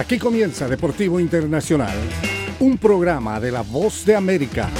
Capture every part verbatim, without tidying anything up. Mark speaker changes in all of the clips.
Speaker 1: Aquí comienza Deportivo Internacional, un programa de La Voz de América.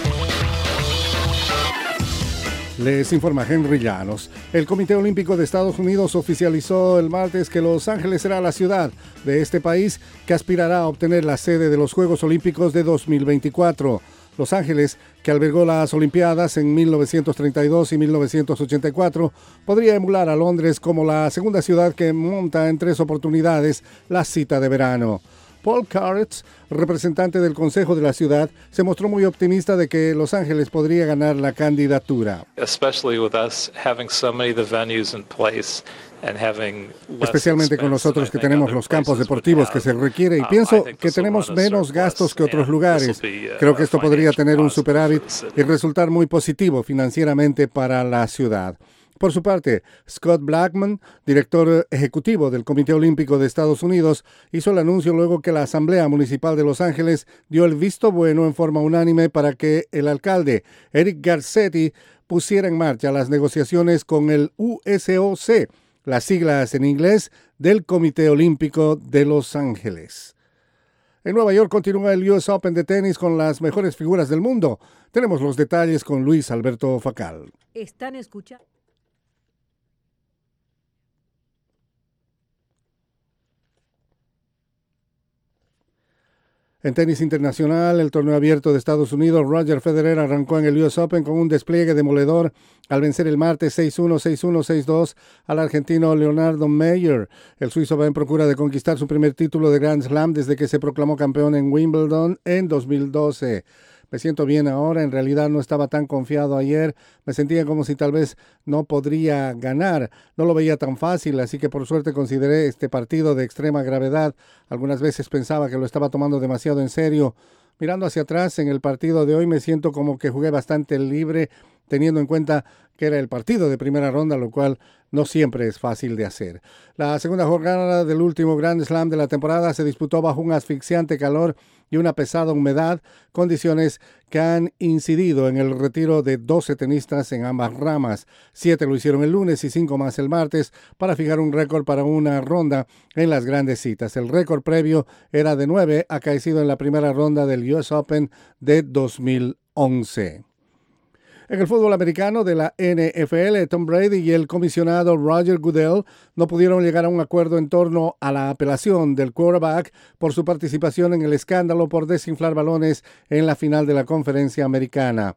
Speaker 1: Les informa Henry Llanos. El Comité Olímpico de Estados Unidos oficializó el martes que Los Ángeles será la ciudad de este país que aspirará a obtener la sede de los Juegos Olímpicos de dos mil veinticuatro. Los Ángeles, que albergó las Olimpiadas en mil novecientos treinta y dos y mil novecientos ochenta y cuatro, podría emular a Londres como la segunda ciudad que monta en tres oportunidades la cita de verano. Paul Caretz, representante del Consejo de la Ciudad, se mostró muy optimista de que Los Ángeles podría ganar la candidatura. Especialmente con nosotros que tenemos los campos deportivos que se requiere y pienso que tenemos menos gastos que otros lugares. Creo que esto podría tener un superávit y resultar muy positivo financieramente para la ciudad. Por su parte, Scott Blackmun, director ejecutivo del Comité Olímpico de Estados Unidos, hizo el anuncio luego que la Asamblea Municipal de Los Ángeles dio el visto bueno en forma unánime para que el alcalde Eric Garcetti pusiera en marcha las negociaciones con el U S O C, las siglas en inglés del Comité Olímpico de Los Ángeles. En Nueva York continúa el U S Open de tenis con las mejores figuras del mundo. Tenemos los detalles con Luis Alberto Facal.
Speaker 2: Están escuchando.
Speaker 1: En tenis internacional, el torneo abierto de Estados Unidos, Roger Federer arrancó en el U S Open con un despliegue demoledor al vencer el martes seis uno, seis uno, seis dos al argentino Leonardo Mayer. El suizo va en procura de conquistar su primer título de Grand Slam desde que se proclamó campeón en Wimbledon en dos mil doce. Me siento bien ahora, en realidad no estaba tan confiado ayer, me sentía como si tal vez no podría ganar, no lo veía tan fácil, así que por suerte consideré este partido de extrema gravedad. Algunas veces pensaba que lo estaba tomando demasiado en serio. Mirando hacia atrás en el partido de hoy me siento como que jugué bastante libre, teniendo en cuenta que era el partido de primera ronda, lo cual no siempre es fácil de hacer. La segunda jornada del último Grand Slam de la temporada se disputó bajo un asfixiante calor y una pesada humedad, condiciones que han incidido en el retiro de doce tenistas en ambas ramas. Siete lo hicieron el lunes y cinco más el martes para fijar un récord para una ronda en las grandes citas. El récord previo era de nueve, acaecido en la primera ronda del U S Open de dos mil once. En el fútbol americano de la N F L, Tom Brady y el comisionado Roger Goodell no pudieron llegar a un acuerdo en torno a la apelación del quarterback por su participación en el escándalo por desinflar balones en la final de la conferencia americana.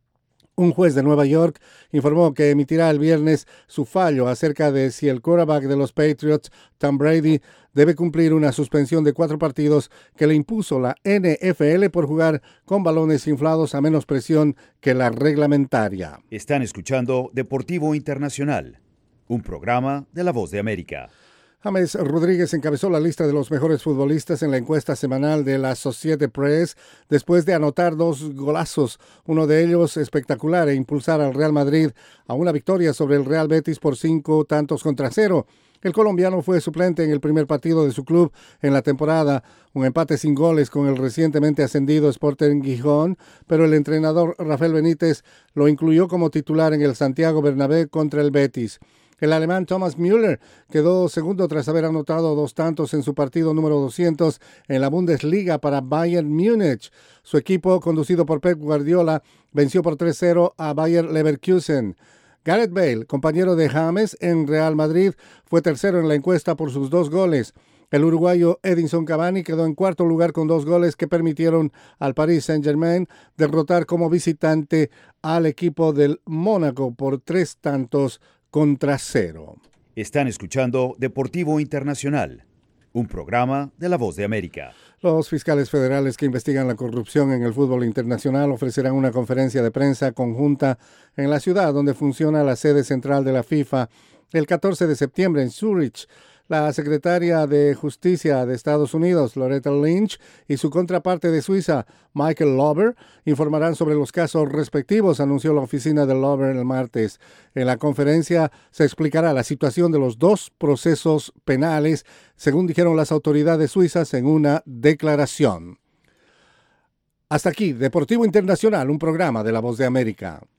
Speaker 1: Un juez de Nueva York informó que emitirá el viernes su fallo acerca de si el quarterback de los Patriots, Tom Brady, debe cumplir una suspensión de cuatro partidos que le impuso la N F L por jugar con balones inflados a menos presión que la reglamentaria.
Speaker 3: Están escuchando Deportivo Internacional, un programa de La Voz de América.
Speaker 1: James Rodríguez encabezó la lista de los mejores futbolistas en la encuesta semanal de la Associated Press después de anotar dos golazos, uno de ellos espectacular, e impulsar al Real Madrid a una victoria sobre el Real Betis por cinco tantos contra cero. El colombiano fue suplente en el primer partido de su club en la temporada, un empate sin goles con el recientemente ascendido Sporting Gijón, pero el entrenador Rafael Benítez lo incluyó como titular en el Santiago Bernabéu contra el Betis. El alemán Thomas Müller quedó segundo tras haber anotado dos tantos en su partido número doscientos en la Bundesliga para Bayern Múnich. Su equipo, conducido por Pep Guardiola, venció por tres cero a Bayer Leverkusen. Gareth Bale, compañero de James en Real Madrid, fue tercero en la encuesta por sus dos goles. El uruguayo Edinson Cavani quedó en cuarto lugar con dos goles que permitieron al Paris Saint-Germain derrotar como visitante al equipo del Mónaco por tres tantos contra cero.
Speaker 3: Están escuchando Deportivo Internacional, un programa de La Voz de América.
Speaker 1: Los fiscales federales que investigan la corrupción en el fútbol internacional ofrecerán una conferencia de prensa conjunta en la ciudad donde funciona la sede central de la FIFA el catorce de septiembre en Zúrich. La secretaria de Justicia de Estados Unidos, Loretta Lynch, y su contraparte de Suiza, Michael Lauber, informarán sobre los casos respectivos, anunció la oficina de Lauber el martes. En la conferencia se explicará la situación de los dos procesos penales, según dijeron las autoridades suizas en una declaración. Hasta aquí, Deportivo Internacional, un programa de La Voz de América.